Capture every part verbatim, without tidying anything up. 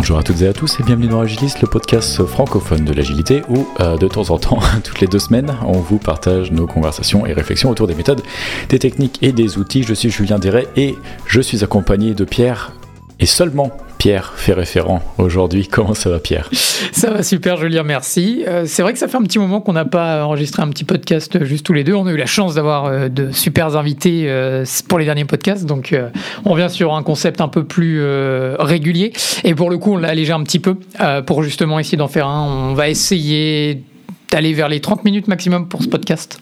Bonjour à toutes et à tous et bienvenue dans Agilist, le podcast francophone de l'agilité où euh, de temps en temps, toutes les deux semaines, on vous partage nos conversations et réflexions autour des méthodes, des techniques et des outils. Je suis Julien Déret et je suis accompagné de Pierre et seulement Pierre Ferré-Ferrand aujourd'hui. Comment ça va, Pierre ? Ça va super, Julien, merci. Euh, c'est vrai que ça fait un petit moment qu'on n'a pas enregistré un petit podcast juste tous les deux. On a eu la chance d'avoir euh, de super invités euh, pour les derniers podcasts, donc euh, on revient sur un concept un peu plus euh, régulier. Et pour le coup, on l'a allégé un petit peu euh, pour justement essayer d'en faire un. On va essayer d'aller vers les trente minutes maximum pour ce podcast.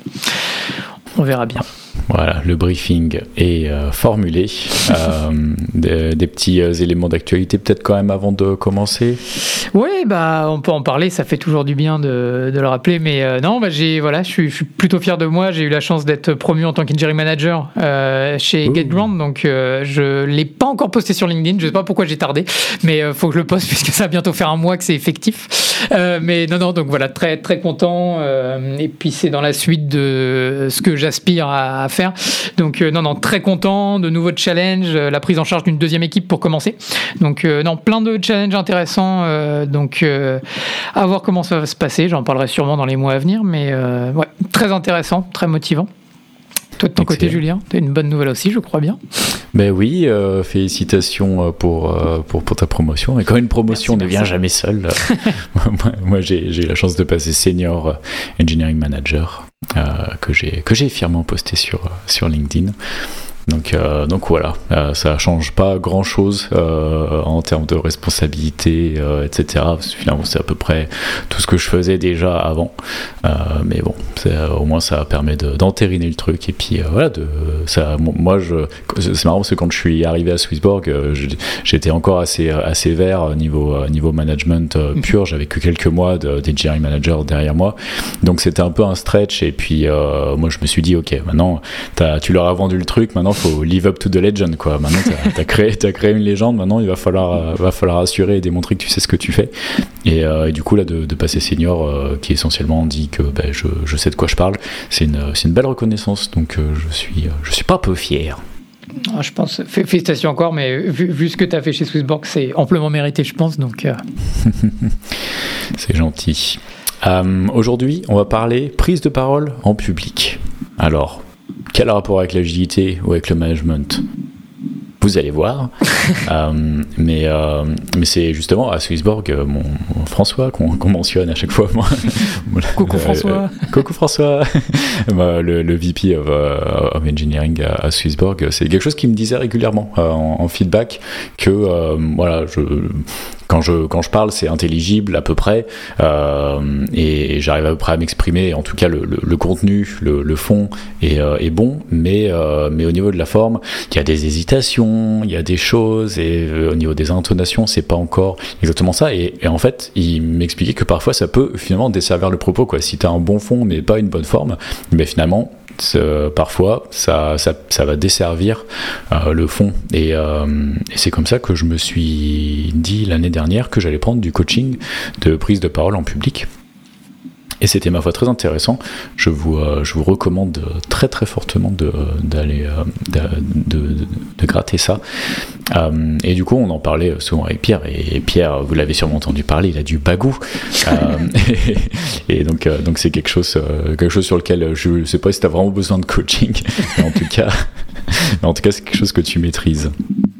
On verra bien. Voilà, le briefing est euh, formulé. Euh, des, des petits euh, éléments d'actualité peut-être quand même avant de commencer. Oui, bah on peut en parler. Ça fait toujours du bien de, de le rappeler. Mais euh, non, bah j'ai voilà, je suis, je suis plutôt fier de moi. J'ai eu la chance d'être promu en tant qu'engineering manager euh, chez Ouh. GetGround. Donc euh, je l'ai pas encore posté sur LinkedIn. Je sais pas pourquoi j'ai tardé, mais euh, faut que je le poste puisque ça va bientôt faire un mois que c'est effectif. Euh, mais non, non. Donc voilà, très très content. Euh, et puis c'est dans la suite de ce que j'aspire à, à faire. Donc euh, non, non, très content, de nouveaux challenges, euh, la prise en charge d'une deuxième équipe pour commencer. Donc euh, non, plein de challenges intéressants. Euh, donc euh, à voir comment ça va se passer. J'en parlerai sûrement dans les mois à venir, mais euh, ouais, très intéressant, très motivant. Toi de ton Excellent. Côté, Julien, tu as une bonne nouvelle aussi, je crois bien. Ben oui, euh, félicitations pour, euh, pour, pour ta promotion. Et quand une promotion merci, ne vient merci. jamais seule, moi, moi j'ai, j'ai eu la chance de passer senior engineering manager, euh, que, j'ai, que j'ai fièrement posté sur, sur LinkedIn. Donc, euh, donc voilà, euh, ça change pas grand chose euh, en termes de responsabilité, euh, et cetera. Parce que finalement, c'est à peu près tout ce que je faisais déjà avant. Euh, mais bon, c'est, au moins, ça permet de, d'entériner le truc. Et puis euh, voilà, de, ça, moi, je, c'est marrant parce que quand je suis arrivé à Swissborg, euh, j'étais encore assez, assez vert niveau, niveau management euh, pur. J'avais que quelques mois de, d'engineering manager derrière moi. Donc c'était un peu un stretch. Et puis euh, moi, je me suis dit, ok, maintenant, t'as, tu leur as vendu le truc, maintenant, faut live up to the legend, quoi. Maintenant t'as, t'as, créé, t'as créé une légende, maintenant il va falloir, euh, va falloir assurer et démontrer que tu sais ce que tu fais. Et, euh, et du coup là de, de passer senior euh, qui essentiellement dit que ben, je, je sais de quoi je parle, c'est une, c'est une belle reconnaissance, donc euh, je suis, je suis pas peu fier. Ah, je pense, félicitations encore, mais vu, vu ce que tu as fait chez Swissborg, c'est amplement mérité, je pense. Donc, euh... c'est gentil. Euh, aujourd'hui, on va parler prise de parole en public. Alors, quel rapport avec l'agilité ou avec le management ? Vous allez voir. euh, mais, euh, mais c'est justement à Swissborg, mon, mon François, qu'on, qu'on mentionne à chaque fois. Moi. Coucou euh, François. Euh, coucou François. le, le V P of, uh, of Engineering à, à Swissborg, c'est quelque chose qu'il me disait régulièrement euh, en, en feedback que euh, voilà, je. Quand je, quand je parle, c'est intelligible à peu près, euh, et, et j'arrive à peu près à m'exprimer. En tout cas, le, le, le contenu, le, le fond est, euh, est bon, mais, euh, mais au niveau de la forme, il y a des hésitations, il y a des choses, et euh, au niveau des intonations, c'est pas encore exactement ça. Et, et en fait, il m'expliquait que parfois, ça peut finalement desservir le propos, quoi. Si tu as un bon fond, mais pas une bonne forme, mais finalement, Euh, parfois ça, ça, ça va desservir euh, le fond et, euh, et c'est comme ça que je me suis dit l'année dernière que j'allais prendre du coaching de prise de parole en public. Et c'était ma foi très intéressant. Je vous, euh, je vous recommande très très fortement de, d'aller euh, de, de, de, de gratter ça. Euh, et du coup, on en parlait souvent avec Pierre. Et Pierre, vous l'avez sûrement entendu parler, il a du bagou. euh, et, et donc, euh, donc c'est quelque chose, euh, quelque chose sur lequel je ne sais pas si tu as vraiment besoin de coaching. Mais en tout cas, mais en tout cas, c'est quelque chose que tu maîtrises.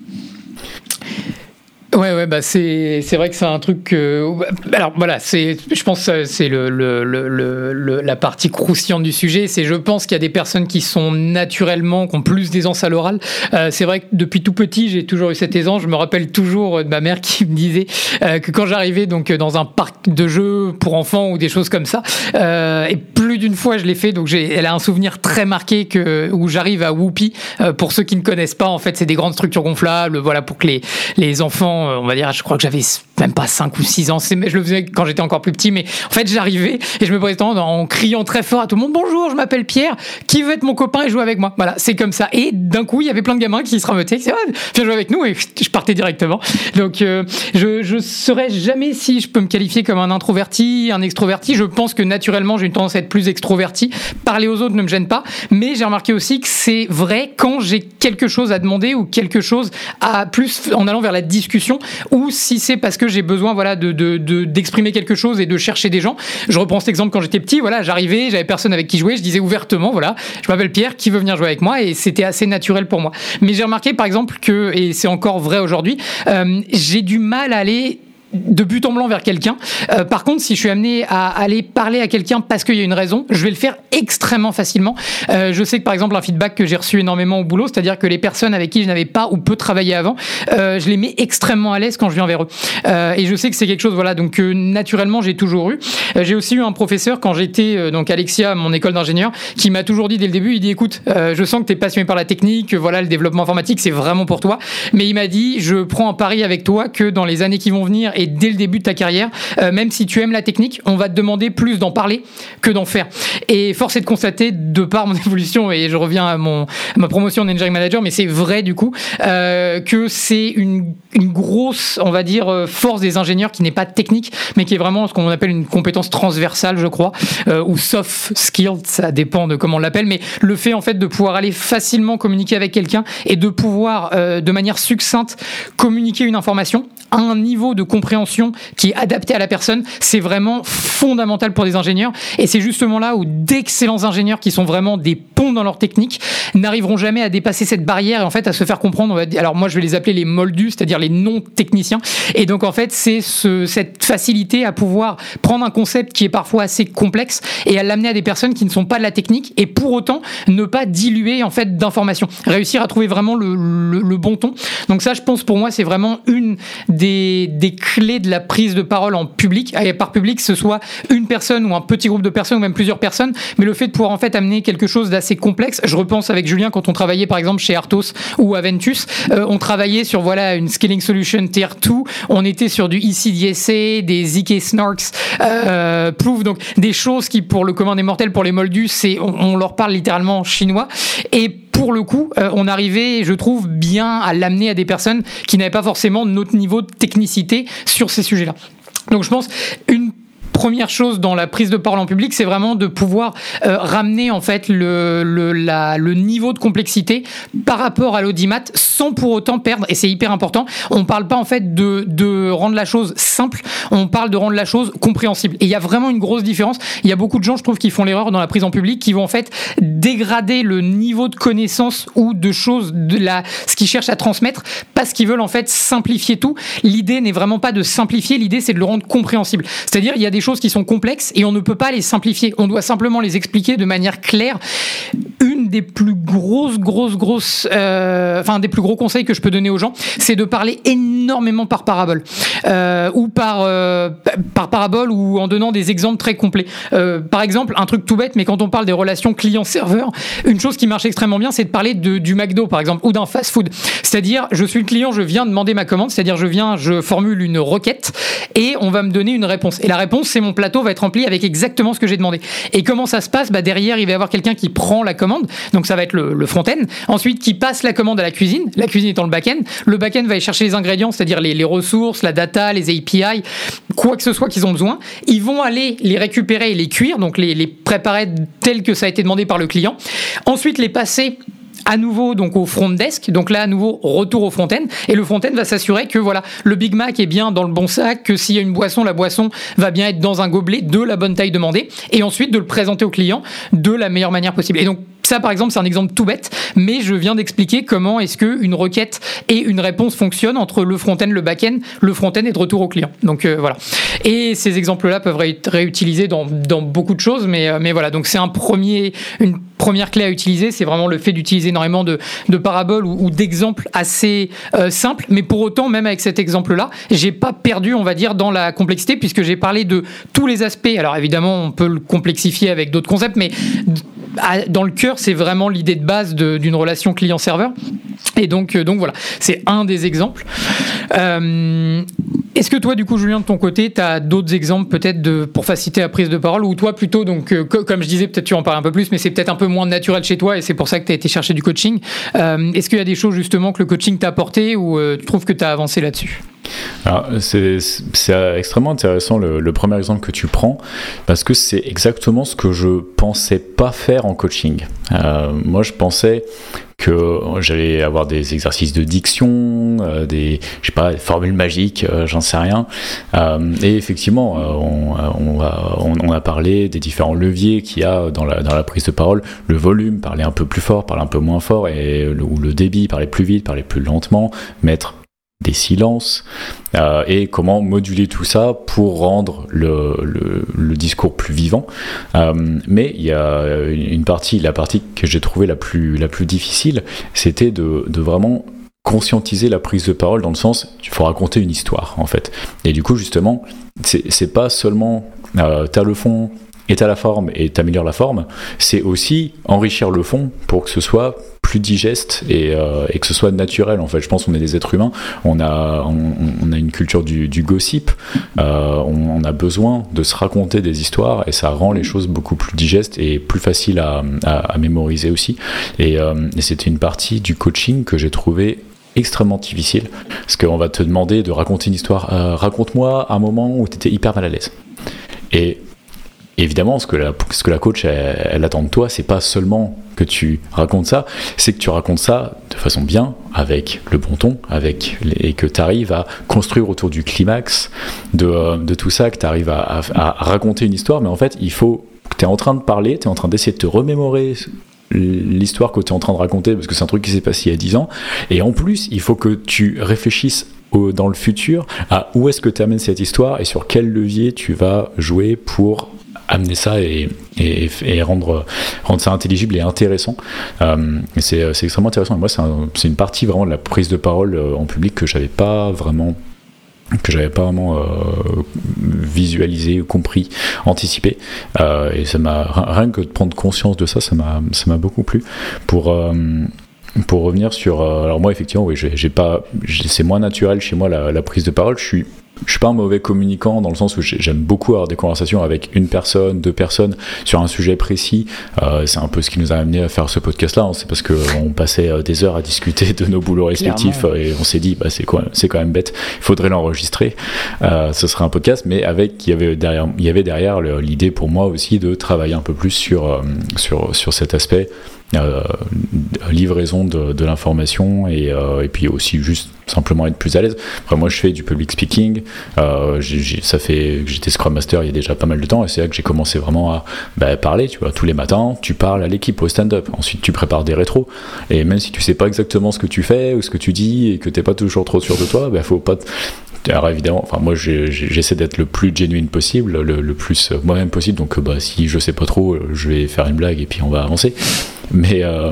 Ouais, ouais, bah c'est c'est vrai que c'est un truc. Que, alors voilà, c'est, je pense que c'est le, le, le, le la partie croustillante du sujet. C'est, je pense qu'il y a des personnes qui sont naturellement, qui ont plus d'aisance à l'oral. Euh, c'est vrai que depuis tout petit, j'ai toujours eu cette aisance. Je me rappelle toujours de ma mère qui me disait euh, que quand j'arrivais donc dans un parc de jeux pour enfants ou des choses comme ça, euh, et plus d'une fois je l'ai fait. Donc j'ai, elle a un souvenir très marqué que où j'arrive à Whoopi. Euh, pour ceux qui ne connaissent pas, en fait, c'est des grandes structures gonflables. Voilà, pour que les les enfants, on va dire, je crois que j'avais même pas cinq ou six ans, c'est, je le faisais quand j'étais encore plus petit, mais en fait j'arrivais et je me présentais en criant très fort à tout le monde: bonjour, je m'appelle Pierre, qui veut être mon copain et jouer avec moi? Voilà, c'est comme ça. Et d'un coup, il y avait plein de gamins qui se rameutaient, qui disaient: ah, viens jouer avec nous, et je partais directement. Donc euh, je je saurais jamais si je peux me qualifier comme un introverti, un extroverti. Je pense que naturellement j'ai une tendance à être plus extroverti. Parler aux autres ne me gêne pas, mais j'ai remarqué aussi que c'est vrai quand j'ai quelque chose à demander ou quelque chose à plus en allant vers la discussion. ou si c'est parce que j'ai besoin voilà, de, de, de, d'exprimer quelque chose et de chercher des gens. Je reprends cet exemple quand j'étais petit, voilà, j'arrivais, j'avais personne avec qui jouer, je disais ouvertement, voilà, je m'appelle Pierre, qui veut venir jouer avec moi, et c'était assez naturel pour moi. Mais j'ai remarqué par exemple que, et c'est encore vrai aujourd'hui, euh, j'ai du mal à aller de but en blanc vers quelqu'un. Euh, par contre, si je suis amené à aller parler à quelqu'un parce qu'il y a une raison, je vais le faire extrêmement facilement. Euh, je sais que par exemple un feedback que j'ai reçu énormément au boulot, c'est-à-dire que les personnes avec qui je n'avais pas ou peu travaillé avant, euh, je les mets extrêmement à l'aise quand je viens vers eux. Euh, et je sais que c'est quelque chose, voilà, donc euh, naturellement j'ai toujours eu. Euh, j'ai aussi eu un professeur quand j'étais euh, donc Alexia, mon école d'ingénieur, qui m'a toujours dit dès le début, il dit écoute, euh, je sens que tu es passionné par la technique, voilà, le développement informatique c'est vraiment pour toi, mais il m'a dit je prends un pari avec toi que dans les années qui vont venir et dès le début de ta carrière, euh, même si tu aimes la technique, on va te demander plus d'en parler que d'en faire. Et force est de constater, de par mon évolution, et je reviens à, mon, à ma promotion d'engineering manager, mais c'est vrai du coup, euh, que c'est une, une grosse, on va dire, force des ingénieurs qui n'est pas technique, mais qui est vraiment ce qu'on appelle une compétence transversale, je crois, euh, ou soft skills, ça dépend de comment on l'appelle, mais le fait en fait de pouvoir aller facilement communiquer avec quelqu'un et de pouvoir, euh, de manière succincte, communiquer une information à un niveau de compréhension qui est adapté à la personne, c'est vraiment fondamental pour des ingénieurs, et c'est justement là où d'excellents ingénieurs qui sont vraiment des ponts dans leur technique n'arriveront jamais à dépasser cette barrière et en fait à se faire comprendre. On va dire, alors moi je vais les appeler les moldus, c'est-à-dire les non-techniciens, et donc en fait c'est ce, cette facilité à pouvoir prendre un concept qui est parfois assez complexe et à l'amener à des personnes qui ne sont pas de la technique, et pour autant ne pas diluer en fait d'informations, réussir à trouver vraiment le, le, le bon ton. Donc ça, je pense, pour moi c'est vraiment une des, des clés de la prise de parole en public, et par public, que ce soit une personne ou un petit groupe de personnes ou même plusieurs personnes, mais le fait de pouvoir en fait amener quelque chose d'assez complexe. Je repense avec Julien quand on travaillait par exemple chez Arthos ou Aventus, euh, on travaillait sur voilà une scaling solution tier deux, on était sur du E C D S A, des Z K Snarks, euh, proof, donc des choses qui pour le commun des mortels, pour les moldus, c'est on, on leur parle littéralement chinois, et pour le coup, euh, on arrivait, je trouve, bien à l'amener à des personnes qui n'avaient pas forcément notre niveau de technicité sur ces sujets-là. Donc je pense une première chose dans la prise de parole en public, c'est vraiment de pouvoir euh, ramener en fait le, le, la, le niveau de complexité par rapport à l'audimat sans pour autant perdre, et c'est hyper important, on parle pas en fait de, de rendre la chose simple, on parle de rendre la chose compréhensible. Et il y a vraiment une grosse différence. Il y a beaucoup de gens, je trouve, qui font l'erreur dans la prise en public, qui vont en fait dégrader le niveau de connaissance ou de choses, de la, ce qu'ils cherchent à transmettre, parce qu'ils veulent en fait simplifier tout. L'idée n'est vraiment pas de simplifier, l'idée c'est de le rendre compréhensible. C'est-à-dire, il y a des choses qui sont complexes et on ne peut pas les simplifier. On doit simplement les expliquer de manière claire. Une des plus grosses, grosses, grosses, euh, enfin des plus gros conseils que je peux donner aux gens, c'est de parler énormément par parabole euh, ou par euh, par parabole ou en donnant des exemples très complets. Euh, par exemple, un truc tout bête, mais quand on parle des relations client-serveur, une chose qui marche extrêmement bien, c'est de parler de, du McDo par exemple ou d'un fast-food. C'est-à-dire, je suis le client, je viens demander ma commande, c'est-à-dire je viens, je formule une requête et on va me donner une réponse. Et la réponse, c'est mon plateau va être rempli avec exactement ce que j'ai demandé. Et comment ça se passe ? Bah derrière, il va y avoir quelqu'un qui prend la commande, donc ça va être le, le front-end, ensuite qui passe la commande à la cuisine, la cuisine étant le back-end, le back-end va aller chercher les ingrédients, c'est-à-dire les, les ressources, la data, les A P I, quoi que ce soit qu'ils ont besoin, ils vont aller les récupérer et les cuire, donc les, les préparer tels que ça a été demandé par le client, ensuite les passer à nouveau donc au front desk, donc là à nouveau retour au front-end, et le front-end va s'assurer que voilà le Big Mac est bien dans le bon sac, que s'il y a une boisson, la boisson va bien être dans un gobelet de la bonne taille demandée, et ensuite de le présenter au client de la meilleure manière possible. Et donc ça, par exemple, c'est un exemple tout bête, mais je viens d'expliquer comment est-ce qu'une requête et une réponse fonctionnent entre le front-end, le back-end, le front-end et de retour au client. Donc euh, voilà. Et ces exemples-là peuvent être réutilisés dans, dans beaucoup de choses, mais, euh, mais voilà. Donc c'est un premier, une première clé à utiliser, c'est vraiment le fait d'utiliser énormément de, de paraboles ou, ou d'exemples assez euh, simples, mais pour autant, même avec cet exemple-là, j'ai pas perdu, on va dire, dans la complexité, puisque j'ai parlé de tous les aspects. Alors évidemment, on peut le complexifier avec d'autres concepts, mais dans le cœur, c'est vraiment l'idée de base de, d'une relation client-serveur. Et donc, euh, donc voilà, c'est un des exemples. Euh, est-ce que toi, du coup, Julien, de ton côté, tu as d'autres exemples peut-être de, pour faciliter la prise de parole, ou toi plutôt, donc, euh, co- comme je disais, peut-être tu en parles un peu plus, mais c'est peut-être un peu moins naturel chez toi et c'est pour ça que tu as été chercher du coaching. Euh, est-ce qu'il y a des choses justement que le coaching t'a apporté ou euh, tu trouves que tu as avancé là-dessus ? Alors, c'est, c'est extrêmement intéressant le, le premier exemple que tu prends, parce que c'est exactement ce que je pensais pas faire en coaching. Euh, moi, je pensais que j'allais avoir des exercices de diction, euh, des, je sais pas, des formules magiques, euh, j'en sais rien. Euh, et effectivement, euh, on, on, a, on, on a parlé des différents leviers qu'il y a dans la, dans la prise de parole. Le volume, parler un peu plus fort, parler un peu moins fort, et le, ou le débit, parler plus vite, parler plus lentement, mettre des silences, euh, et comment moduler tout ça pour rendre le, le, le discours plus vivant. Euh, mais il y a une partie, la partie que j'ai trouvée la plus, la plus difficile, c'était de, de vraiment conscientiser la prise de parole, dans le sens, il faut raconter une histoire, en fait. Et du coup, justement, c'est, c'est pas seulement euh, t'as le fond et t'as la forme et t'améliores la forme, c'est aussi enrichir le fond pour que ce soit plus digeste et, euh, et que ce soit naturel. En fait, je pense qu'on est des êtres humains, on a, on, on a une culture du, du gossip, euh, on, on a besoin de se raconter des histoires, et ça rend les choses beaucoup plus digestes et plus faciles à, à, à mémoriser aussi. Et, euh, et c'était une partie du coaching que j'ai trouvé extrêmement difficile, parce qu'on va te demander de raconter une histoire. Euh, raconte-moi un moment où tu étais hyper mal à l'aise. Et évidemment, ce que la, ce que la coach elle, elle attend de toi, c'est pas seulement que tu racontes ça, c'est que tu racontes ça de façon bien, avec le bon ton, avec les, et que tu arrives à construire autour du climax de, de tout ça, que tu arrives à, à, à raconter une histoire. Mais en fait, il faut que tu es en train de parler, tu es en train d'essayer de te remémorer l'histoire que tu es en train de raconter, parce que c'est un truc qui s'est passé il y a dix ans, et en plus, il faut que tu réfléchisses au, dans le futur à où est-ce que tu amènes cette histoire et sur quel levier tu vas jouer pour amener ça et, et, et rendre, rendre ça intelligible et intéressant. Euh, et c'est, c'est extrêmement intéressant. Et moi, c'est, un, c'est une partie vraiment de la prise de parole en public que j'avais pas vraiment que j'avais pas vraiment euh, visualisé, compris, anticipé. Euh, et ça m'a, rien que de prendre conscience de ça, ça m'a, ça m'a beaucoup plu. Pour... Euh, Pour revenir sur, euh, alors moi effectivement, oui, j'ai, j'ai pas, j'ai, c'est moins naturel chez moi la, la prise de parole. Je suis, je suis pas un mauvais communicant, dans le sens où j'aime beaucoup avoir des conversations avec une personne, deux personnes sur un sujet précis. Euh, c'est un peu ce qui nous a amené à faire ce podcast-là. Hein. C'est parce que on passait des heures à discuter de nos boulots respectifs. Clairement. Et on s'est dit, bah c'est quoi, c'est quand même bête. Il faudrait l'enregistrer. Euh, ce serait un podcast, mais avec, il y avait derrière, il y avait derrière le, l'idée pour moi aussi de travailler un peu plus sur, euh, sur, sur cet aspect. Euh, livraison de, de l'information et, euh, et puis aussi juste simplement être plus à l'aise. Après, moi je fais du public speaking, euh, j'ai, j'ai, ça fait que j'étais Scrum Master il y a déjà pas mal de temps, et c'est là que j'ai commencé vraiment à bah, parler, tu vois, tous les matins tu parles à l'équipe au stand-up, ensuite tu prépares des rétros, et même si tu sais pas exactement ce que tu fais ou ce que tu dis et que t'es pas toujours trop sûr de toi, bah, faut pas t- alors évidemment, enfin moi j'ai, j'ai, j'essaie d'être le plus genuine possible, le, le plus moi-même possible, donc bah, si je sais pas trop, je vais faire une blague et puis on va avancer. Mais euh,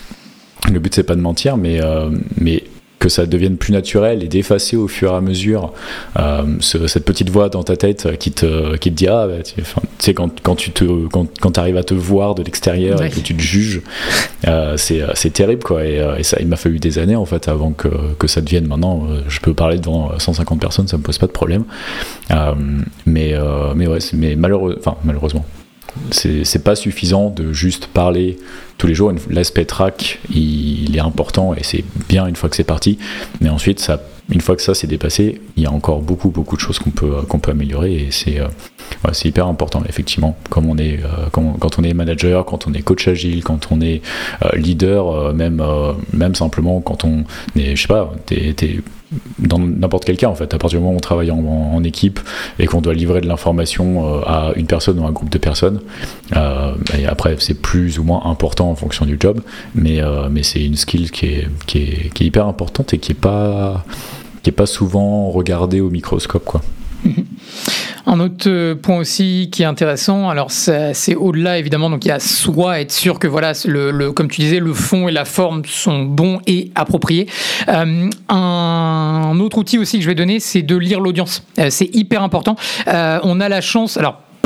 le but c'est pas de mentir, mais, euh, mais que ça devienne plus naturel et d'effacer au fur et à mesure euh, ce, cette petite voix dans ta tête qui te, qui te dit ah bah, tu sais quand, quand tu te quand, quand t'arrives à te voir de l'extérieur, ouais. Et que tu te juges, euh, c'est, c'est terrible quoi, et, et ça il m'a fallu des années en fait avant que, que ça devienne. Maintenant je peux parler devant cent cinquante personnes, ça me pose pas de problème, euh, mais, euh, mais ouais mais malheureux, enfin, malheureusement c'est, c'est pas suffisant de juste parler tous les jours. L'aspect track il, il est important et c'est bien une fois que c'est parti, mais ensuite ça, une fois que ça c'est dépassé, il y a encore beaucoup beaucoup de choses qu'on peut, qu'on peut améliorer, et c'est, euh, ouais, c'est hyper important effectivement, comme on est, euh, quand, quand on est manager, quand on est coach agile, quand on est euh, leader, euh, même, euh, même simplement quand on est, je sais pas, t'es, t'es dans n'importe quel cas en fait, à partir du moment où on travaille en, en équipe et qu'on doit livrer de l'information à une personne ou un groupe de personnes, euh, et après c'est plus ou moins important en fonction du job, mais, euh, mais c'est une skill qui est, qui est, qui est hyper importante et qui est pas, qui est pas souvent regardée au microscope quoi. Un autre point aussi qui est intéressant, alors c'est, c'est au-delà évidemment, donc il y a soit être sûr que voilà, le, le, comme tu disais, le fond et la forme sont bons et appropriés. Euh, un autre outil aussi que je vais donner, c'est de lire l'audience. Euh, c'est hyper important. Euh, on a la chance, alors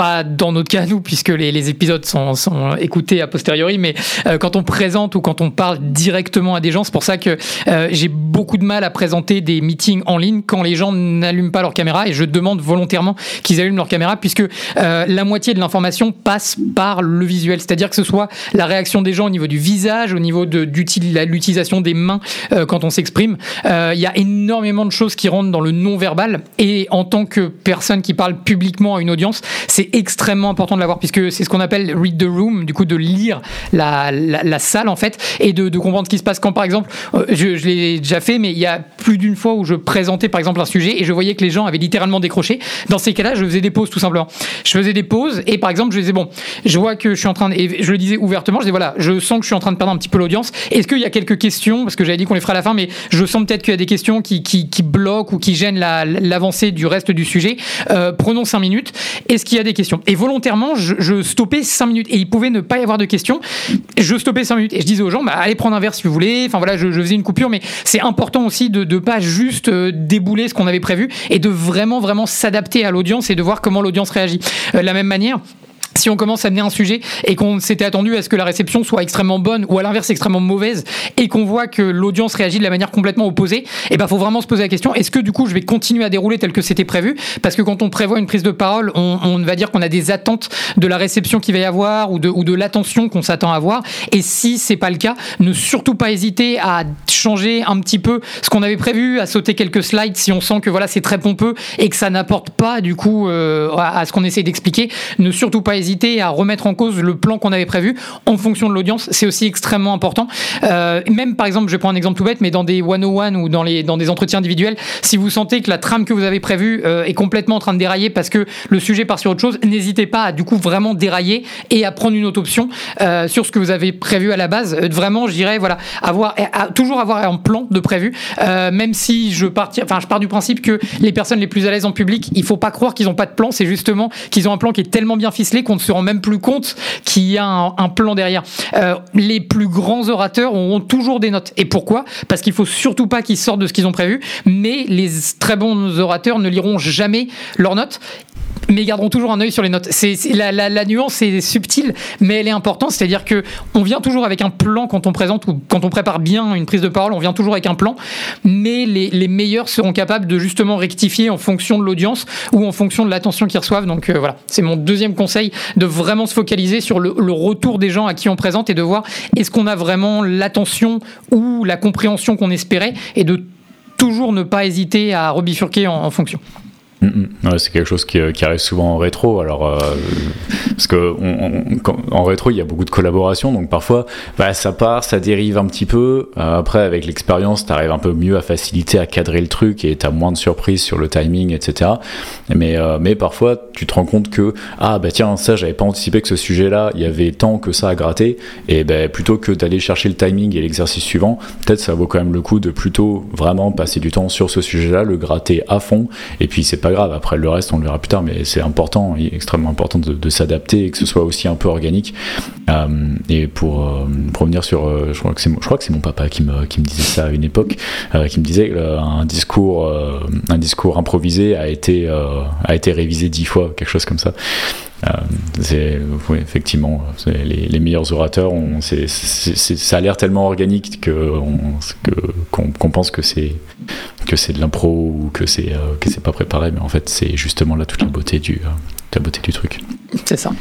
pas dans notre cas nous, puisque les, les épisodes sont, sont écoutés a posteriori, mais euh, quand on présente ou quand on parle directement à des gens, c'est pour ça que euh, j'ai beaucoup de mal à présenter des meetings en ligne quand les gens n'allument pas leur caméra, et je demande volontairement qu'ils allument leur caméra, puisque euh, la moitié de l'information passe par le visuel, c'est-à-dire que ce soit la réaction des gens au niveau du visage, au niveau de l'utilisation des mains euh, quand on s'exprime. Il euh, y a énormément de choses qui rentrent dans le non-verbal, et en tant que personne qui parle publiquement à une audience, c'est extrêmement important de l'avoir, puisque c'est ce qu'on appelle read the room, du coup de lire la, la, la salle en fait, et de, de comprendre ce qui se passe quand par exemple, euh, je, je l'ai déjà fait, mais il y a plus d'une fois où je présentais par exemple un sujet et je voyais que les gens avaient littéralement décroché. Dans ces cas-là, je faisais des pauses tout simplement. Je faisais des pauses et par exemple, je disais bon, je vois que je suis en train de, et je le disais ouvertement, je disais voilà, je sens que je suis en train de perdre un petit peu l'audience. Est-ce qu'il y a quelques questions, parce que j'avais dit qu'on les ferait à la fin, mais je sens peut-être qu'il y a des questions qui, qui, qui bloquent ou qui gênent la, l'avancée du reste du sujet. Euh, prenons cinq minutes. Est-ce qu'il y a des questions? Et volontairement, je, je stoppais cinq minutes et il pouvait ne pas y avoir de questions. Je stoppais cinq minutes et je disais aux gens, bah, allez prendre un verre si vous voulez. Enfin voilà, je, je faisais une coupure, mais c'est important aussi de ne pas juste euh, débouler ce qu'on avait prévu et de vraiment, vraiment s'adapter à l'audience et de voir comment l'audience réagit. Euh, de la même manière, si on commence à amener un sujet et qu'on s'était attendu à ce que la réception soit extrêmement bonne ou à l'inverse extrêmement mauvaise et qu'on voit que l'audience réagit de la manière complètement opposée, et ben faut vraiment se poser la question, est-ce que du coup je vais continuer à dérouler tel que c'était prévu? Parce que quand on prévoit une prise de parole, on, on va dire qu'on a des attentes de la réception qu'il va y avoir ou de, ou de l'attention qu'on s'attend à avoir, et si c'est pas le cas, ne surtout pas hésiter à changer un petit peu ce qu'on avait prévu, à sauter quelques slides si on sent que voilà c'est très pompeux et que ça n'apporte pas du coup euh, à, à ce qu'on essaie d'expliquer. Ne surtout pas hésiter à remettre en cause le plan qu'on avait prévu en fonction de l'audience, c'est aussi extrêmement important. Euh, même par exemple, je prends un exemple tout bête, mais dans des one oh one ou dans, les, dans des entretiens individuels, si vous sentez que la trame que vous avez prévue euh, est complètement en train de dérailler parce que le sujet part sur autre chose, n'hésitez pas à du coup vraiment dérailler et à prendre une autre option euh, sur ce que vous avez prévu à la base. Euh, vraiment, je dirais, voilà, avoir, à, toujours avoir un plan de prévu, euh, même si je pars, enfin, je pars du principe que les personnes les plus à l'aise en public, il faut pas croire qu'ils n'ont pas de plan, c'est justement qu'ils ont un plan qui est tellement bien ficelé qu'on ne se rend même plus compte qu'il y a un, un plan derrière. Euh, les plus grands orateurs auront toujours des notes. Et pourquoi? Parce qu'il faut surtout pas qu'ils sortent de ce qu'ils ont prévu, mais les très bons orateurs ne liront jamais leurs notes, mais garderont toujours un œil sur les notes. C'est, c'est la, la, la nuance est subtile, mais elle est importante. C'est-à-dire que on vient toujours avec un plan quand on présente ou quand on prépare bien une prise de parole. On vient toujours avec un plan, mais les, les meilleurs seront capables de justement rectifier en fonction de l'audience ou en fonction de l'attention qu'ils reçoivent. Donc euh, voilà, c'est mon deuxième conseil, de vraiment se focaliser sur le, le retour des gens à qui on présente et de voir est-ce qu'on a vraiment l'attention ou la compréhension qu'on espérait, et de toujours ne pas hésiter à rebifurquer en, en fonction. Mmh, ouais, c'est quelque chose qui, qui arrive souvent en rétro. Alors, euh, parce que on, on, quand, en rétro, il y a beaucoup de collaboration, donc parfois, bah, ça part, ça dérive un petit peu. Euh, après, avec l'expérience, tu arrives un peu mieux à faciliter, à cadrer le truc, et tu as moins de surprises sur le timing, et cetera. Mais, euh, mais parfois, tu te rends compte que ah bah tiens, ça, j'avais pas anticipé que ce sujet-là, il y avait tant que ça à gratter. Et ben bah, plutôt que d'aller chercher le timing et l'exercice suivant, peut-être ça vaut quand même le coup de plutôt vraiment passer du temps sur ce sujet-là, le gratter à fond. Et puis c'est pas grave, après le reste on le verra plus tard, mais c'est important, extrêmement important de, de s'adapter et que ce soit aussi un peu organique. Euh, et pour, euh, pour revenir sur, euh, je crois que c'est, je crois que c'est mon papa qui me, qui me disait ça à une époque, euh, qui me disait qu'un discours, euh, un discours improvisé a été, euh, a été révisé dix fois, quelque chose comme ça. Euh, c'est, oui, effectivement, c'est les, les meilleurs orateurs, on, c'est, c'est, c'est, ça a l'air tellement organique que, on, que, qu'on, qu'on pense que c'est, que c'est de l'impro ou que c'est, euh, que c'est pas préparé, mais en fait c'est justement là toute la beauté du, euh, la beauté du truc. C'est ça.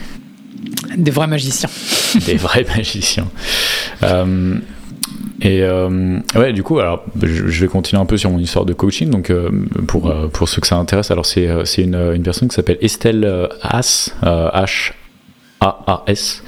Des vrais magiciens. Des vrais magiciens. Euh, Et euh, ouais, du coup, alors je, je vais continuer un peu sur mon histoire de coaching. Donc euh, pour euh, pour ceux que ça intéresse, alors c'est c'est une une personne qui s'appelle Estelle Haas, euh, H A A S.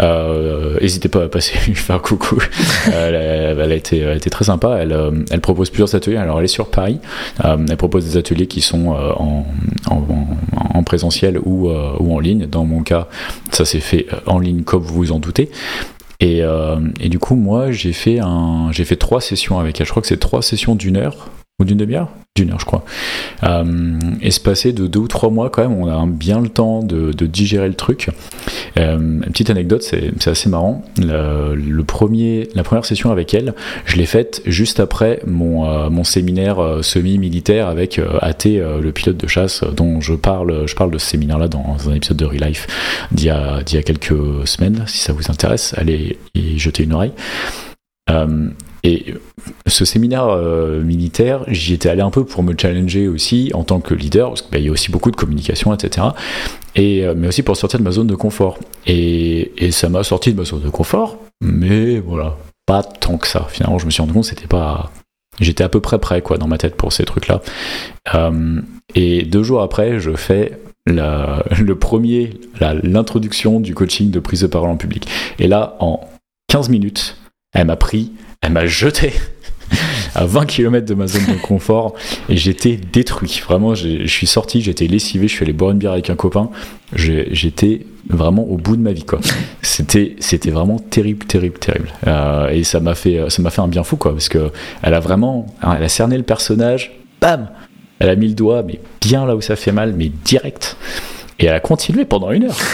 Euh, n'hésitez pas à passer lui faire coucou. elle, a, elle a été elle a été très sympa. Elle elle propose plusieurs ateliers. Alors elle est sur Paris. Euh, elle propose des ateliers qui sont euh, en, en en présentiel ou euh, ou en ligne. Dans mon cas, ça s'est fait en ligne comme vous vous en doutez. Et, euh, et du coup, moi, j'ai fait un, j'ai fait trois sessions avec elle. Je crois que c'est trois sessions d'une heure. ou d'une demi-heure, d'une heure je crois. Euh, espacé de deux ou trois mois quand même, on a bien le temps de, de digérer le truc. Euh, une petite anecdote, c'est, c'est assez marrant. Le, le premier, la première session avec elle, je l'ai faite juste après mon, euh, mon séminaire euh, semi-militaire avec euh, A T, euh, le pilote de chasse, dont je parle, je parle de ce séminaire-là dans un épisode de Real Life d'il y a, d'il y a quelques semaines. Si ça vous intéresse, allez y jeter une oreille. Euh, et ce séminaire euh, militaire, j'y étais allé un peu pour me challenger aussi en tant que leader, parce qu'il bah, y a aussi beaucoup de communication, et cetera. Et, euh, mais aussi pour sortir de ma zone de confort. Et, et ça m'a sorti de ma zone de confort, mais voilà, pas tant que ça. Finalement, je me suis rendu compte que c'était pas... J'étais à peu près prêt quoi, dans ma tête pour ces trucs-là. Euh, et deux jours après, je fais la, le premier, la, l'introduction du coaching de prise de parole en public. Et là, en quinze minutes, elle m'a pris, elle m'a jeté à vingt kilomètres de ma zone de confort et j'étais détruit. Vraiment, j'ai, je suis sorti, j'étais lessivé, je suis allé boire une bière avec un copain. J'ai, j'étais vraiment au bout de ma vie, quoi. C'était, c'était vraiment terrible, terrible, terrible. Euh, et ça m'a fait, ça m'a fait un bien fou, quoi, parce que elle a vraiment, elle a cerné le personnage, bam, elle a mis le doigt, mais bien là où ça fait mal, mais direct. Et elle a continué pendant une heure.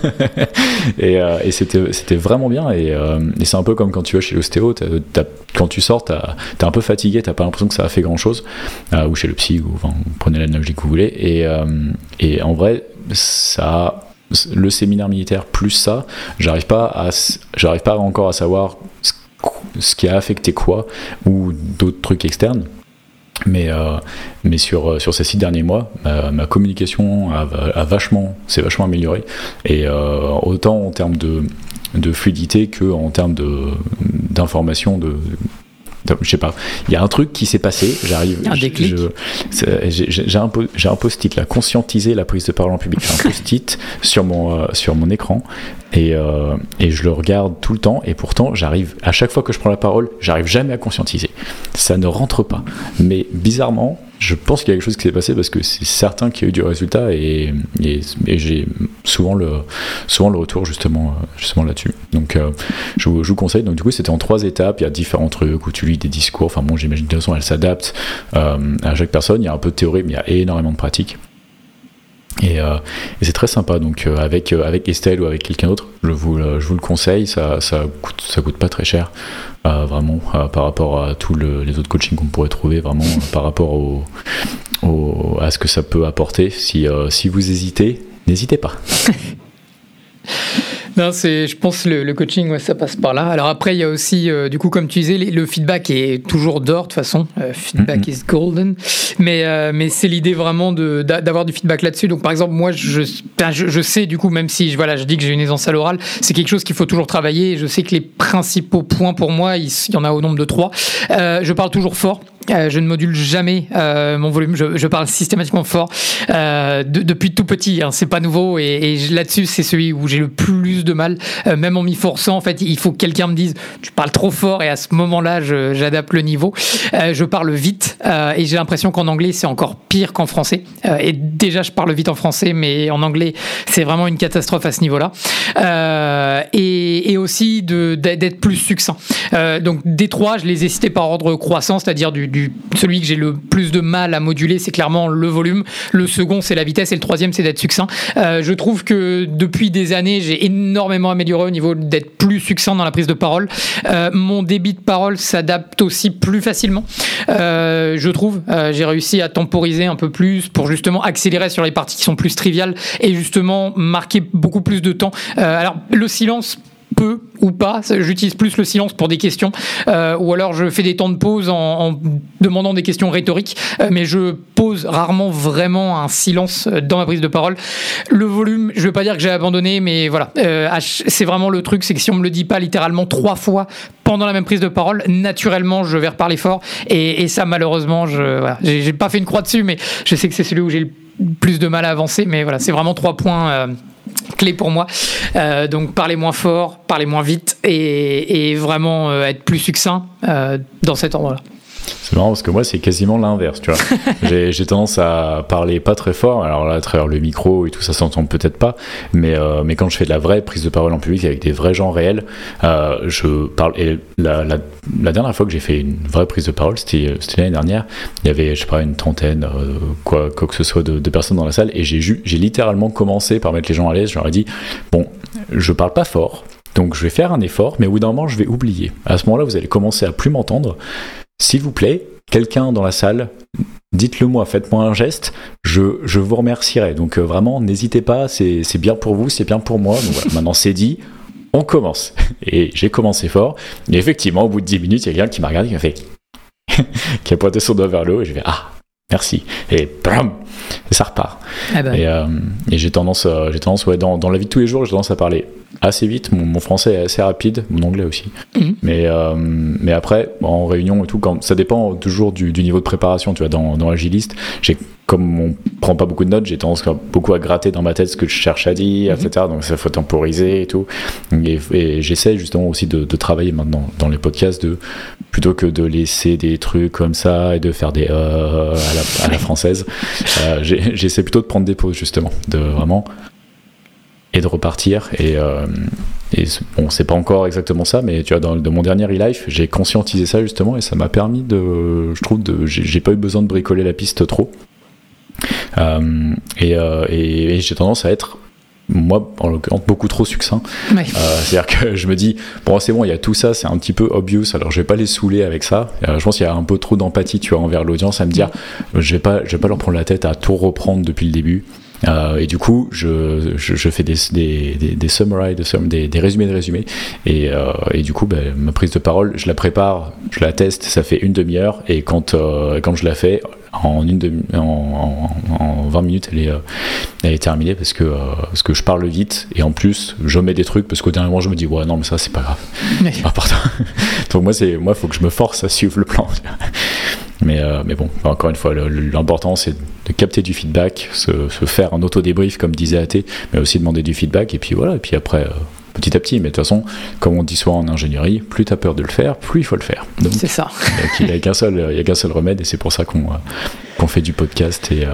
et, euh, et c'était, c'était vraiment bien. Et, euh, et c'est un peu comme quand tu vas chez l'ostéo, t'as, t'as, quand tu sors, t'as, t'es un peu fatigué, t'as pas l'impression que ça a fait grand chose. Euh, ou chez le psy, ou enfin, prenez l'analogie que vous voulez. Et, euh, et en vrai, ça, le séminaire militaire plus ça, j'arrive pas, à, j'arrive pas encore à savoir ce, ce qui a affecté quoi, ou d'autres trucs externes. Mais, euh, mais sur, sur ces six derniers mois, ma, ma communication a, a vachement, s'est vachement améliorée. Et euh, autant en termes de, de fluidité qu'en termes de, d'information, de, de, je sais pas. Il y a un truc qui s'est passé, j'arrive. Un déclic. Je, j'ai, j'ai, un, j'ai un post-it là, conscientiser la prise de parole en public. J'ai un post-it sur mon, euh, sur mon écran. Et, euh, et je le regarde tout le temps, et pourtant j'arrive, à chaque fois que je prends la parole, j'arrive jamais à conscientiser. Ça ne rentre pas. Mais bizarrement, je pense qu'il y a quelque chose qui s'est passé parce que c'est certain qu'il y a eu du résultat, et, et, et j'ai souvent le, souvent le retour justement, justement là-dessus. Donc euh, je, vous, je vous conseille. Donc du coup c'était en trois étapes, il y a différents trucs où tu lis des discours, enfin bon j'imagine de toute façon elle s'adapte euh, à chaque personne, il y a un peu de théorie mais il y a énormément de pratique. Et, euh, et c'est très sympa, donc euh, avec, euh, avec Estelle ou avec quelqu'un d'autre, je vous, euh, je vous le conseille, ça, ça, coûte, ça coûte pas très cher, euh, vraiment, euh, par rapport à tous le, les autres coachings qu'on pourrait trouver, vraiment, euh, par rapport au, au, à ce que ça peut apporter. Si, euh, si vous hésitez, n'hésitez pas. Non, c'est, je pense que le, le coaching, ouais, ça passe par là. Alors après, il y a aussi, euh, du coup, comme tu disais, le feedback est toujours d'or, de toute façon. Euh, feedback mm-hmm. is golden. Mais, euh, mais c'est l'idée vraiment de, d'avoir du feedback là-dessus. Donc, par exemple, moi, je, je, je sais, du coup, même si je, voilà, je dis que j'ai une aisance à l'oral, c'est quelque chose qu'il faut toujours travailler. Et je sais que les principaux points pour moi, il, il y en a au nombre de trois. Euh, je parle toujours fort. Euh, je ne module jamais euh, mon volume, je, je parle systématiquement fort euh, de, depuis tout petit, hein, c'est pas nouveau, et, et là-dessus c'est celui où j'ai le plus de mal, euh, même en m'y forçant en fait, il faut que quelqu'un me dise tu parles trop fort, et à ce moment-là je, j'adapte le niveau. Euh, je parle vite euh, et j'ai l'impression qu'en anglais c'est encore pire qu'en français, euh, et déjà je parle vite en français, mais en anglais c'est vraiment une catastrophe à ce niveau-là. Euh, et, et aussi de, d'être plus succinct. Euh, donc des trois, je les ai cités par ordre croissant, c'est-à-dire du Du, celui que j'ai le plus de mal à moduler, c'est clairement le volume. Le second, c'est la vitesse. Et le troisième, c'est d'être succinct. Euh, je trouve que depuis des années, j'ai énormément amélioré au niveau d'être plus succinct dans la prise de parole. Euh, mon débit de parole s'adapte aussi plus facilement. Euh, je trouve, euh, j'ai réussi à temporiser un peu plus pour justement accélérer sur les parties qui sont plus triviales et justement marquer beaucoup plus de temps. Euh, alors, le silence, peu ou pas, j'utilise plus le silence pour des questions, euh, ou alors je fais des temps de pause en, en demandant des questions rhétoriques, euh, mais je pose rarement vraiment un silence dans ma prise de parole. Le volume, je ne veux pas dire que j'ai abandonné, mais voilà, euh, c'est vraiment le truc, c'est que si on me le dit pas littéralement trois fois pendant la même prise de parole, naturellement je vais reparler fort, et, et ça malheureusement, je, voilà, j'ai, j'ai pas fait une croix dessus, mais je sais que c'est celui où j'ai le plus de mal à avancer, mais voilà, c'est vraiment trois points euh, clés pour moi. Euh, donc parler moins fort, parler moins vite, et, et vraiment euh, être plus succinct euh, dans cet ordre-là. C'est marrant parce que moi c'est quasiment l'inverse, tu vois. j'ai, j'ai tendance à parler pas très fort, alors là à travers le micro et tout ça s'entend peut-être pas, mais, euh, mais quand je fais de la vraie prise de parole en public avec des vrais gens réels, euh, je parle. Et la, la, la dernière fois que j'ai fait une vraie prise de parole, c'était, c'était l'année dernière, il y avait je sais pas une trentaine, euh, quoi, quoi que ce soit de, de personnes dans la salle, et j'ai, j'ai littéralement commencé par mettre les gens à l'aise. Je leur ai dit, bon, je parle pas fort, donc je vais faire un effort, mais au bout d'un moment je vais oublier. À ce moment-là vous allez commencer à plus m'entendre. S'il vous plaît, quelqu'un dans la salle, dites-le moi, faites-moi un geste, je, je vous remercierai. Donc euh, vraiment, n'hésitez pas, c'est, c'est bien pour vous, c'est bien pour moi. Donc voilà, maintenant c'est dit, on commence. Et j'ai commencé fort, et effectivement, au bout de dix minutes, il y a quelqu'un qui m'a regardé, qui m'a fait... qui a pointé son doigt vers le haut, et j'ai fait « Ah, merci !» Et bam, et ça repart. Ah ben. Et, euh, et j'ai tendance, euh, j'ai tendance ouais, dans, dans la vie de tous les jours, j'ai tendance à parler assez vite. Mon, mon français est assez rapide, mon anglais aussi. Mmh. Mais, euh, mais après, en réunion et tout, quand, ça dépend toujours du, du niveau de préparation. Tu vois, dans, dans Agiliste, j'ai, comme on prend pas beaucoup de notes, j'ai tendance beaucoup à gratter dans ma tête ce que je cherche à dire, mmh. et cetera. Donc ça faut temporiser et tout. Et, et j'essaie justement aussi de, de travailler maintenant dans les podcasts, de, plutôt que de laisser des trucs comme ça et de faire des euh, à, la, à la française. Euh, j'ai, j'essaie plutôt de prendre des pauses justement, de vraiment... et de repartir et, euh, et bon c'est pas encore exactement ça, mais tu vois dans, dans mon dernier e-life j'ai conscientisé ça justement et ça m'a permis de je trouve de j'ai, j'ai pas eu besoin de bricoler la piste trop euh, et, euh, et, et j'ai tendance à être moi en l'occurrence beaucoup trop succinct. Ouais. Euh, c'est-à-dire que je me dis bon c'est bon il y a tout ça, c'est un petit peu obvious, alors je vais pas les saouler avec ça. Euh, je pense qu'il y a un peu trop d'empathie tu vois envers l'audience à me dire je vais pas je vais pas leur prendre la tête à tout reprendre depuis le début. Euh, et du coup, je, je, je fais des, des, des, des summaries, des, des résumés de résumés. Et, euh, et du coup, ben, ma prise de parole, je la prépare, je la teste, ça fait une demi-heure. Et quand, euh, quand je la fais, en, une demi, en, en, en vingt minutes, elle est, euh, elle est terminée parce que, euh, parce que je parle vite. Et en plus, je mets des trucs parce qu'au dernier moment, je me dis, ouais, non, mais ça, c'est pas grave. Mais... Ah, pardon. Donc, moi, il moi, faut que je me force à suivre le plan. Mais, euh, mais bon, encore une fois, le, l'important c'est de capter du feedback, se, se faire un auto-débrief comme disait A T, mais aussi demander du feedback, et puis voilà, et puis après, euh, petit à petit. Mais de toute façon, comme on dit souvent en ingénierie, plus t'as peur de le faire, plus il faut le faire. Donc, c'est ça. Il n'y a qu'un seul, il y a qu'un seul remède, et c'est pour ça qu'on, euh, qu'on fait du podcast et, euh,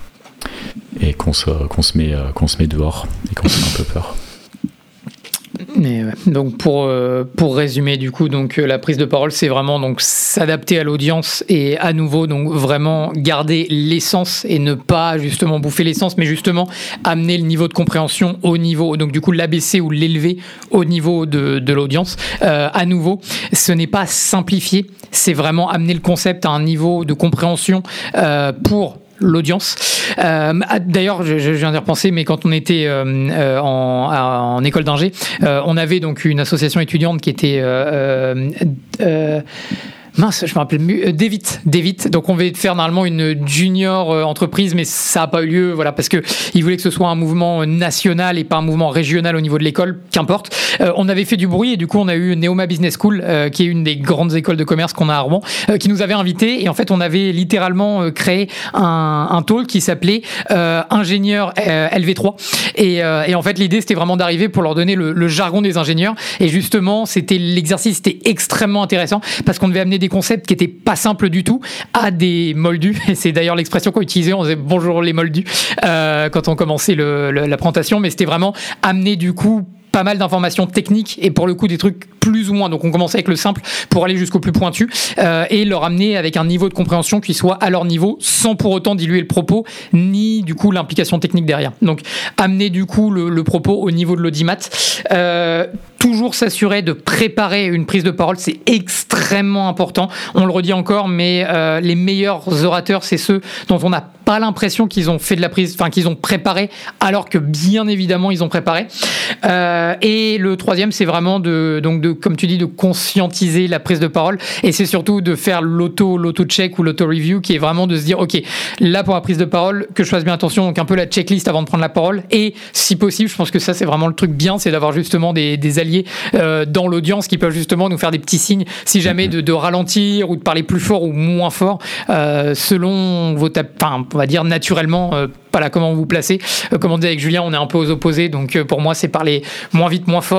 et qu'on, se, qu'on, se met, euh, qu'on se met dehors et qu'on se fait un peu peur. Mais, ouais. Donc pour euh, pour résumer du coup donc euh, la prise de parole c'est vraiment donc s'adapter à l'audience et à nouveau donc vraiment garder l'essence et ne pas justement bouffer l'essence mais justement amener le niveau de compréhension au niveau donc du coup l'abaisser ou l'élever au niveau de de l'audience. Euh, à nouveau ce n'est pas simplifier, c'est vraiment amener le concept à un niveau de compréhension euh, pour l'audience. Euh, d'ailleurs, je, je viens d'y repenser, mais quand on était euh, en, en école d'ingé, euh, on avait donc une association étudiante qui était euh, euh, mince, je me rappelle mieux. Devit, Devit. Donc on devait faire normalement une junior euh, entreprise, mais ça n'a pas eu lieu, voilà, parce que ils voulaient que ce soit un mouvement national et pas un mouvement régional au niveau de l'école, qu'importe. Euh, on avait fait du bruit et du coup on a eu Neoma Business School, euh, qui est une des grandes écoles de commerce qu'on a à Rouen, euh, qui nous avait invités et en fait on avait littéralement euh, créé un, un talk qui s'appelait euh, ingénieur euh, L V trois et, euh, et en fait l'idée c'était vraiment d'arriver pour leur donner le, le jargon des ingénieurs et justement c'était l'exercice était extrêmement intéressant parce qu'on devait amener des concepts qui étaient pas simples du tout à des moldus et c'est d'ailleurs l'expression qu'on utilisait, on disait bonjour les moldus euh, quand on commençait le, le, la présentation, mais c'était vraiment amener du coup pas mal d'informations techniques et pour le coup des trucs plus ou moins, donc on commençait avec le simple pour aller jusqu'au plus pointu euh, et leur amener avec un niveau de compréhension qui soit à leur niveau sans pour autant diluer le propos ni du coup l'implication technique derrière. Donc amener du coup le, le propos au niveau de l'audimat, euh, toujours s'assurer de préparer une prise de parole, c'est extrêmement important, on le redit encore, mais euh, les meilleurs orateurs c'est ceux dont on n'a pas l'impression qu'ils ont fait de la prise, enfin qu'ils ont préparé alors que bien évidemment ils ont préparé. Euh, et le troisième c'est vraiment de, donc de, comme tu dis, de conscientiser la prise de parole et c'est surtout de faire l'auto, l'auto-check ou l'auto-review qui est vraiment de se dire ok, là pour la prise de parole, que je fasse bien attention, donc un peu la checklist avant de prendre la parole et si possible, je pense que ça c'est vraiment le truc bien, c'est d'avoir justement des, des alliés euh, dans l'audience qui peuvent justement nous faire des petits signes si jamais de, de ralentir ou de parler plus fort ou moins fort euh, selon vos tap- enfin on va dire naturellement euh, pas là comment vous vous placez, euh, comme on dit avec Julien on est un peu aux opposés donc euh, pour moi c'est parler moins vite moins fort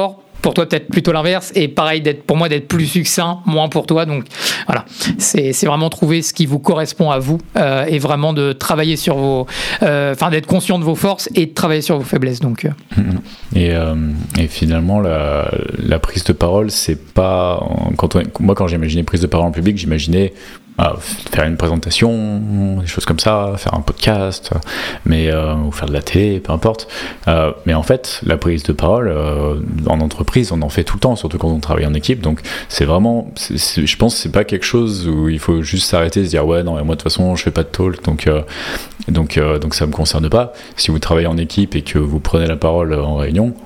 pour toi peut-être plutôt l'inverse, et pareil d'être, pour moi d'être plus succinct, moins pour toi. Donc voilà, c'est, c'est vraiment trouver ce qui vous correspond à vous euh, et vraiment de travailler sur vos, enfin euh, d'être conscient de vos forces et de travailler sur vos faiblesses. Donc euh. et, euh, et finalement la, la prise de parole, c'est pas quand on, moi quand j'imaginais prise de parole en public, j'imaginais ah, faire une présentation, des choses comme ça, faire un podcast, mais euh, ou faire de la télé, peu importe. Euh, mais en fait, la prise de parole euh, en entreprise, on en fait tout le temps, surtout quand on travaille en équipe. Donc, c'est vraiment, c'est, c'est, je pense, que c'est pas quelque chose où il faut juste s'arrêter et se dire ouais, non, mais moi de toute façon, je fais pas de talk, donc euh, donc euh, donc ça me concerne pas. Si vous travaillez en équipe et que vous prenez la parole en réunion,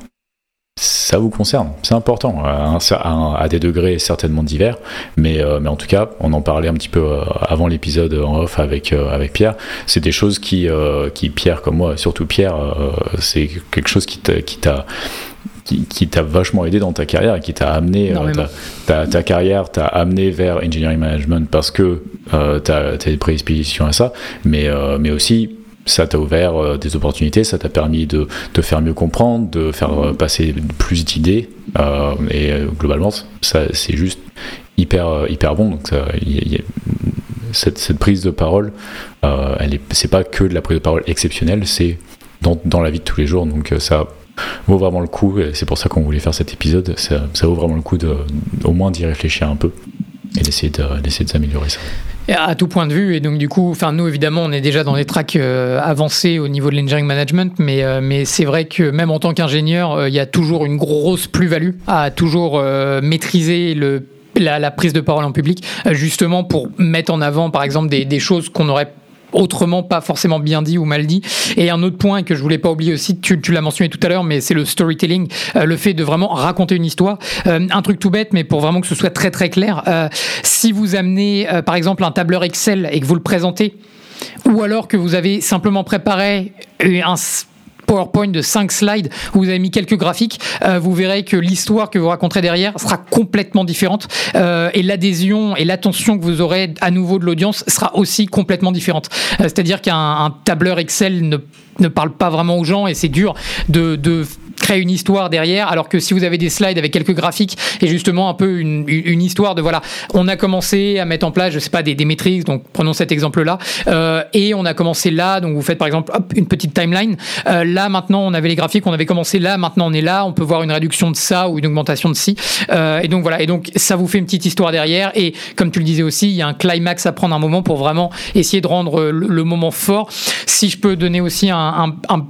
ça vous concerne, c'est important, à, un, à des degrés certainement divers, mais, euh, mais en tout cas, on en parlait un petit peu euh, avant l'épisode en off avec, euh, avec Pierre, c'est des choses qui, euh, qui, Pierre comme moi, surtout Pierre, euh, c'est quelque chose qui t'a, qui t'a Qui, qui t'a vachement aidé dans ta carrière et qui t'a amené euh, ta, ta, ta carrière t'a amené vers engineering management parce que euh, t'as, t'as des prédispositions à ça, mais, euh, mais aussi ça t'a ouvert euh, des opportunités, ça t'a permis de te faire mieux comprendre, de faire euh, passer plus d'idées euh, et euh, globalement ça, c'est juste hyper, euh, hyper bon. Donc ça, y, y, cette, cette prise de parole euh, elle est, c'est pas que de la prise de parole exceptionnelle, c'est dans, dans la vie de tous les jours, donc euh, ça vaut vraiment le coup et c'est pour ça qu'on voulait faire cet épisode. Ça, ça vaut vraiment le coup de, au moins d'y réfléchir un peu et d'essayer de, d'essayer de s'améliorer ça. À tout point de vue, et donc du coup, enfin nous évidemment, on est déjà dans des tracks euh, avancés au niveau de l'engineering management, mais euh, mais c'est vrai que même en tant qu'ingénieur, il euh, y a toujours une grosse plus-value à toujours euh, maîtriser le la, la prise de parole en public, euh, justement pour mettre en avant, par exemple, des, des choses qu'on aurait autrement pas forcément bien dit ou mal dit. Et un autre point que je voulais pas oublier aussi, tu, tu l'as mentionné tout à l'heure, mais c'est le storytelling, euh, le fait de vraiment raconter une histoire. Euh, un truc tout bête, mais pour vraiment que ce soit très très clair, euh, si vous amenez euh, par exemple un tableur Excel et que vous le présentez, ou alors que vous avez simplement préparé un PowerPoint de cinq slides où vous avez mis quelques graphiques, euh, vous verrez que l'histoire que vous raconterez derrière sera complètement différente euh, et l'adhésion et l'attention que vous aurez à nouveau de l'audience sera aussi complètement différente. Euh, c'est-à-dire qu'un un tableur Excel ne, ne parle pas vraiment aux gens et c'est dur de, de créer une histoire derrière, alors que si vous avez des slides avec quelques graphiques et justement un peu une, une histoire de voilà, on a commencé à mettre en place, je sais pas, des, des métriques, donc prenons cet exemple-là, euh, et on a commencé là, donc vous faites par exemple hop, une petite timeline, euh, là maintenant on avait les graphiques, on avait commencé là, maintenant on est là, on peut voir une réduction de ça ou une augmentation de ci, euh, et donc voilà, et donc ça vous fait une petite histoire derrière, et comme tu le disais aussi, il y a un climax à prendre un moment pour vraiment essayer de rendre le, le moment fort. Si je peux donner aussi un, un, un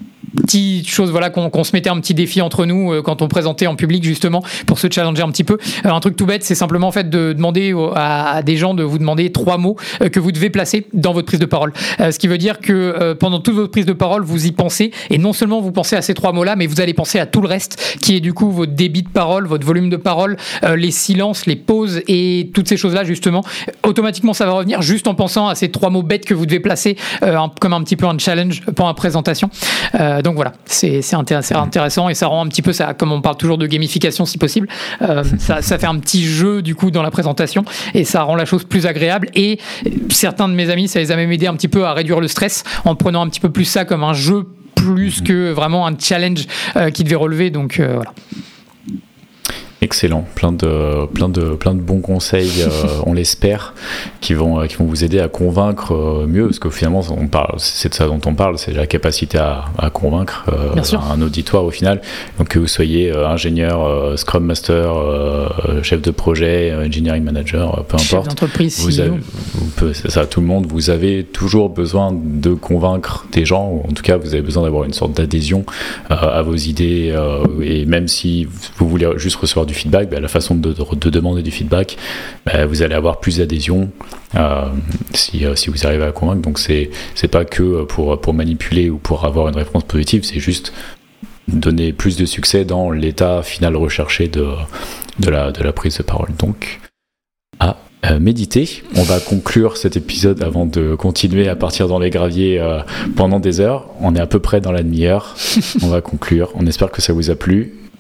petite chose, voilà, qu'on, qu'on se mettait un petit défi entre nous euh, quand on présentait en public justement pour se challenger un petit peu. Euh, un truc tout bête, c'est simplement en fait de demander à, à des gens de vous demander trois mots euh, que vous devez placer dans votre prise de parole. Euh, ce qui veut dire que euh, pendant toute votre prise de parole, vous y pensez et non seulement vous pensez à ces trois mots-là, mais vous allez penser à tout le reste qui est du coup votre débit de parole, votre volume de parole, euh, les silences, les pauses et toutes ces choses-là justement. Automatiquement, ça va revenir juste en pensant à ces trois mots bêtes que vous devez placer euh, un, comme un petit peu un challenge pendant la présentation. Euh, donc voilà, c'est, c'est, intér- c'est intéressant et ça rend un petit peu ça, comme on parle toujours de gamification si possible, euh, ça, ça fait un petit jeu du coup dans la présentation et ça rend la chose plus agréable. Et certains de mes amis, ça les a même aidé un petit peu à réduire le stress en prenant un petit peu plus ça comme un jeu plus que vraiment un challenge euh, qu'ils devaient relever. Donc euh, voilà. Excellent, plein de, plein de, plein de bons conseils, euh, on l'espère, qui vont, qui vont vous aider à convaincre euh, mieux, parce que finalement, on parle, c'est de ça dont on parle, c'est la capacité à, à convaincre euh, un auditoire au final. Donc que vous soyez euh, ingénieur, euh, Scrum Master, euh, chef de projet, euh, engineering manager, euh, peu importe. Chef d'entreprise, vous avez, vous pouvez, c'est ça, tout le monde, vous avez toujours besoin de convaincre des gens, ou en tout cas, vous avez besoin d'avoir une sorte d'adhésion euh, à vos idées, euh, et même si vous voulez juste recevoir du feedback, bah, la façon de, de, de demander du feedback, bah, vous allez avoir plus d'adhésion euh, si, euh, si vous arrivez à convaincre. Donc c'est, c'est pas que pour, pour manipuler ou pour avoir une réponse positive, c'est juste donner plus de succès dans l'état final recherché de, de, la, de la prise de parole. Donc à euh, méditer. On va conclure cet épisode avant de continuer à partir dans les graviers euh, pendant des heures. On est à peu près dans la demi-heure. On va conclure. On espère que ça vous a plu.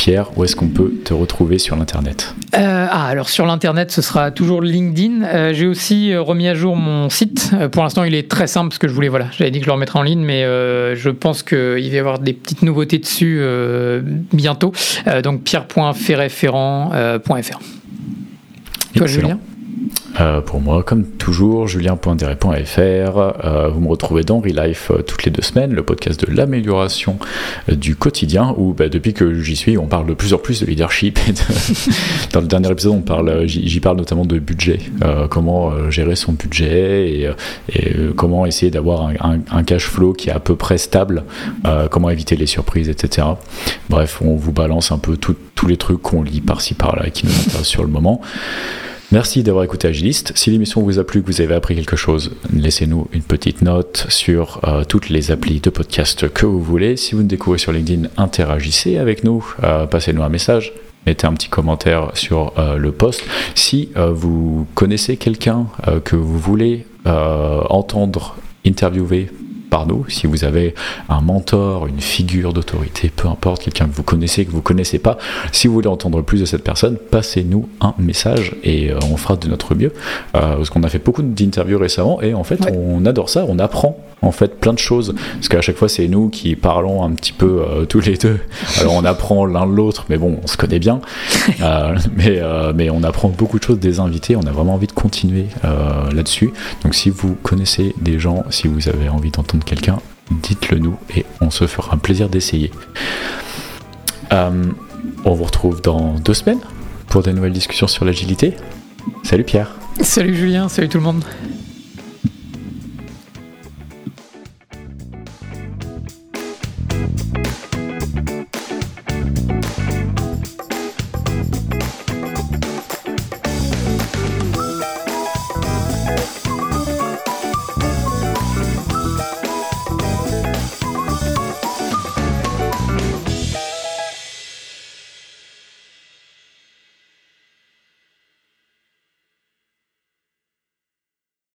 Pierre, où est-ce qu'on peut te retrouver sur l'internet ? euh, Ah, alors sur l'internet, ce sera toujours LinkedIn. Euh, j'ai aussi remis à jour mon site. Euh, pour l'instant, il est très simple parce que je voulais, voilà, j'avais dit que je le remettrais en ligne, mais euh, je pense qu'il va y avoir des petites nouveautés dessus euh, bientôt. Euh, donc pierre point ferret-ferrand point f r. Toi, Julien ? Euh, pour moi, comme toujours, julien point deret point f r. Euh, vous me retrouvez dans Relife euh, toutes les deux semaines, le podcast de l'amélioration euh, du quotidien, où bah, depuis que j'y suis, on parle de plus en plus de leadership. Et de... dans le dernier épisode, on parle, j'y, j'y parle notamment de budget, euh, comment euh, gérer son budget et, et euh, comment essayer d'avoir un, un, un cash flow qui est à peu près stable, euh, comment éviter les surprises, et cetera. Bref, on vous balance un peu tout, tous les trucs qu'on lit par-ci par-là et qui nous intéressent sur le moment. Merci d'avoir écouté Agiliste. Si l'émission vous a plu, que vous avez appris quelque chose, laissez-nous une petite note sur euh, toutes les applis de podcast que vous voulez. Si vous nous découvrez sur LinkedIn, interagissez avec nous, euh, passez-nous un message, mettez un petit commentaire sur euh, le post. Si euh, vous connaissez quelqu'un euh, que vous voulez euh, entendre interviewer par nous, si vous avez un mentor, une figure d'autorité, peu importe, quelqu'un que vous connaissez, que vous ne connaissez pas, si vous voulez entendre plus de cette personne, passez-nous un message et euh, on fera de notre mieux. Euh, parce qu'on a fait beaucoup d'interviews récemment et en fait, ouais. on adore ça, on apprend en fait plein de choses. Parce qu'à chaque fois, c'est nous qui parlons un petit peu euh, tous les deux. Alors on apprend l'un de l'autre, mais bon, on se connaît bien. Euh, mais, euh, mais on apprend beaucoup de choses des invités, on a vraiment envie de continuer euh, là-dessus. Donc si vous connaissez des gens, si vous avez envie d'entendre quelqu'un, dites-le nous et on se fera un plaisir d'essayer. Euh, on vous retrouve dans deux semaines pour de nouvelles discussions sur l'agilité. Salut Pierre. Salut Julien, salut tout le monde.